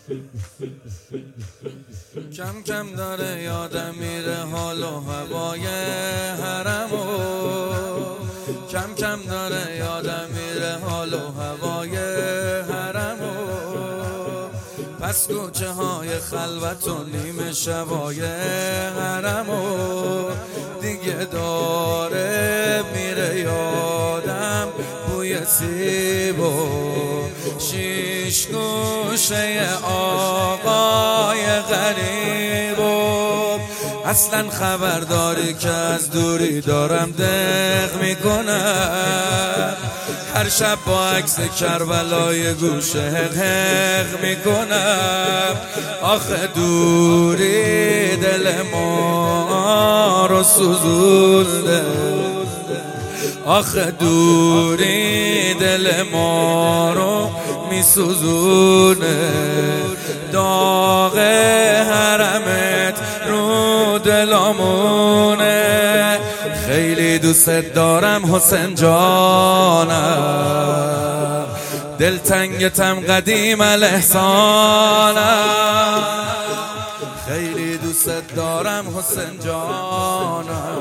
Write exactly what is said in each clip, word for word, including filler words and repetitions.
کم کم داره یادم میره حال و هوای حرمو، کم کم داره یادم میره حال و هوای حرمو. پس کوچه های خلوت و نیمه شبای حرمو دیگه داره میره یادم بوی سیب و شیش گوشه آقای غریب و اصلا خبرداری که از دوری دارم دق میکنم. هر شب با عکس کربلای گوشه حق حق میکنم. آخه دوری دل ما رو سوزونده، آخه دوری دل ما رو میسوزونه. داغ حرمت رو دلامونه. خیلی دوست دارم حسین جانم، دلتنگتم قدیم الاحسانم. خیلی دوست دارم حسین جانم،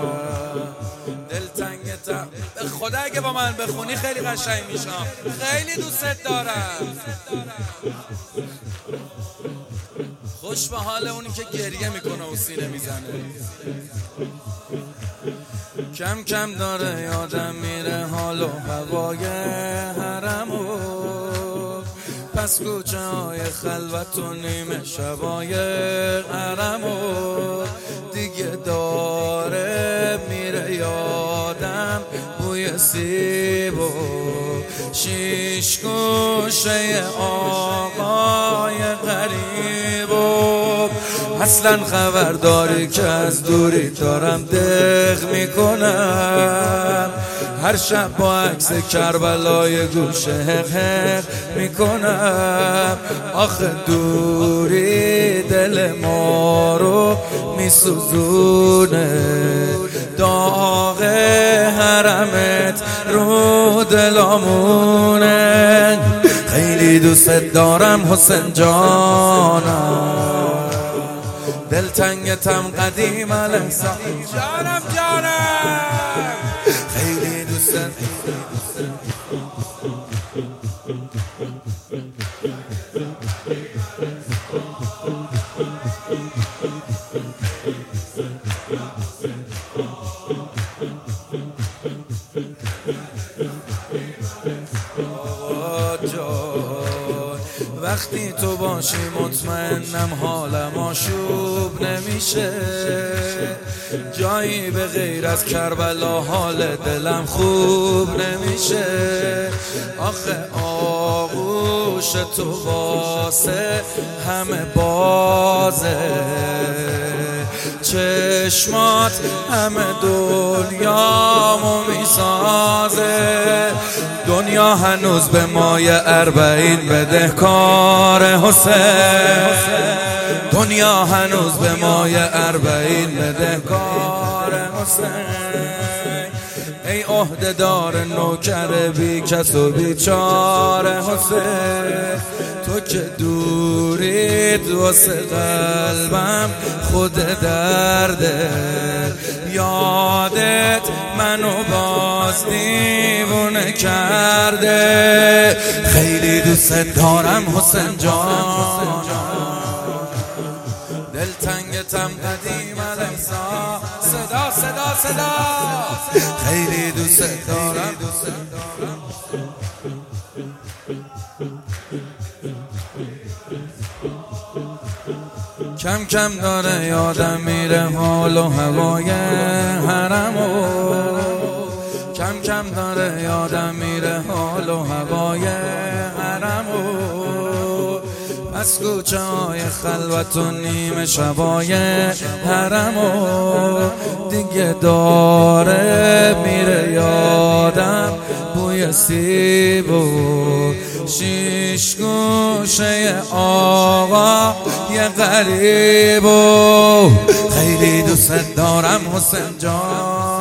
دلتنگتم. به خدا اگه با من بخونی خیلی قشنگ میشم. خیلی دوست دارم. خوش به حال اونی که گریه میکنه و سینه میزنه. کم کم داره یادم میره حال و هوای حرمو. پس کوچه های خلوت و نیمه شبای حرمو دیگه داره میره یادم بوی سیب و شیش گوشه آقای غریب و اصلا خبرداری که از دوری دارم دق میکنم. هر شب با عکس کربلای گوشه حق حق میکنم. آخه دوری دل ما رو میسوزونه. داغ حرمت رو دلامونه. خیلی دوست دارم حسین جانم، دلتنگتم قدیم الاحسان. جانم جانم خیلی دوست وقتی تو باشی مطمئنم حالم آشوب نمیشه. جایی به غیر از کربلا حال دلم خوب نمیشه. آخه آغوش تو واسه همه بازه، چشمات همه دنیامو میسازه. دنیا هنوز به مای اربعین بدهکار حسین. دنیا هنوز به مای اربعین بدهکار حسین. ای عهده دار نوکر بی کس و بیچاره حسین. تو که دورید واسه قلبم خود درده. یادت منو باز دیوونه کرده. خیلی دوست دارم حسین جان، دلتنگتم قدیم الاحسان. صدا صدا صدا خیلی دوست دارم. کم کم داره یادم میره حال و هوای حرمو. کم کم داره یادم میره حال و هوای حرمو. پس کوچه های خلوت و نیمه شبای حرمو دیگه داره میره یادم بوی سیب و شیش گوشه آقا یه غریب و خیلی دوست دارم حسین جان.